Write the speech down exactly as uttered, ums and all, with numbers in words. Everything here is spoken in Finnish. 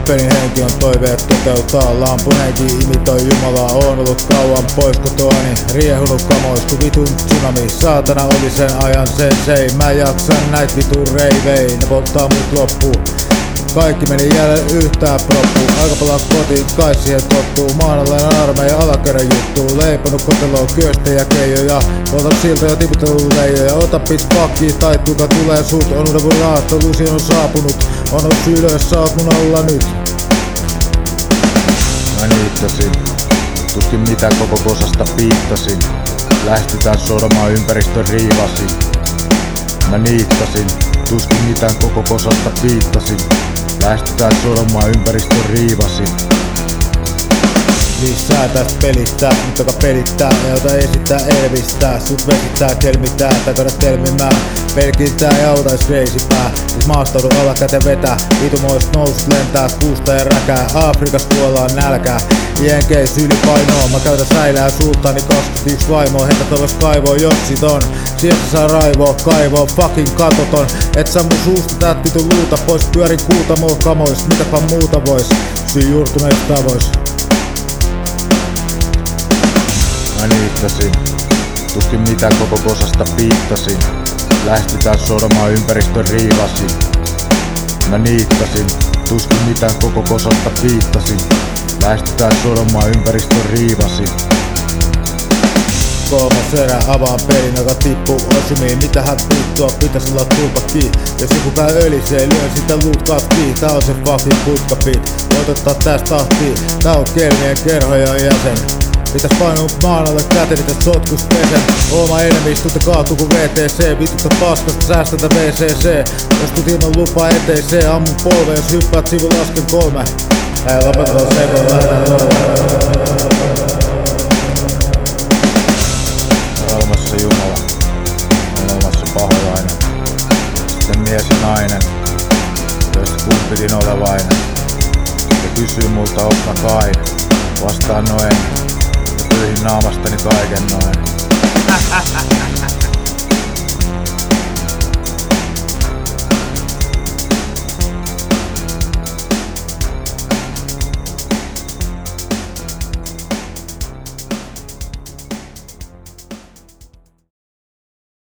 Pelin henki on toiveet toteuttaa. Lampunhenki imitoi Jumalaa. Oon ollut kauan pois kotoani, riehunut kamoistu vitun tsunami. Saatana oli sen ajan sensei. Mä jaksan näit vitun reivei, ne polttaa mut loppuun. Kaikki meni jälleen yhtään proppuun. Aika palaan kotiin, kai siihen tottuu. Maanalainen armeija alakerran juttuu. Leiponut koteloon kyöstä ja keijoja. Poltan siltoja, tiputellut leijoja. Ota pit pakkiin, taittuuka tulee sut. On uuden vuoden aatto, Lusi on saapunut. On noussut ylös, sä oot mun alla nyt. Mä niittasin, tuskin mitä koko kosasta piittasin. Lähestytään sodomaan ympäristön riivasin. Mä niittasin, tuskin mitään koko kosasta piittasin. Lähestytään sodomaan ympäristön riivasin. Lisää tästä pelistä, nyt joka pelittää ja jota esittää elvistää. Sut vesittää, kelmitää, takana telmimään. Pelkintää ja autais reisipää. Siis maastaudu alakäteen vetää. Vitumoist nousut lentää, kuusta ja räkää. Afrikas kuollaan nälkää. Jenkeis ylipainoa, mä käytän säilää sultaani kaksikymmentäyksi vaimoa. Heitä toivos kaivoo, jos sit on. Sieltä saa raivoa, kaivoo, fucking katoton. Et saa mun suusta täät vitu luuta pois. Pyörin kuutamoa kamois, mitäpä muuta vois. Syy juurtuneista tavois. Mä niittasin, tuskin mitään koko kosasta piittasin. Lähestytään sodomaan ympäristön riivasin. Mä niittasin, tuskin mitään koko kosasta piittasin. Lähestytään sodomaan ympäristön riivasin. Kolmas erä, avaan pelin, joka tippuu osumiin. Mitähän puuttua, pitäis olla tulpakki. Jos joku käy ölisee, lyön sitä luutkattiin. Tää on se fucking putkapit. Voit ottaa tästä tahtiin. Tää on kelmien kerhojen jäsen. Pitäis painua maan alle käteen, että sotkust pesen. Oma enemistulta kaatuu ku V T C. Vitutta paskasta säästetä V C C. Jos tuut ilman lupaa eteiseen, ammun polve. Jos hyppäät sivu lasken kolme. Hei, lopetetaan se, kun lähdetään on olemassa Jumala, on olemassa paholainen. Sitten mies ja nainen, joista kumpikin olevainen. Ja kysyy multa, oot mä kain. Vastaan noin. Ja pyyhin naamastani kaiken noin.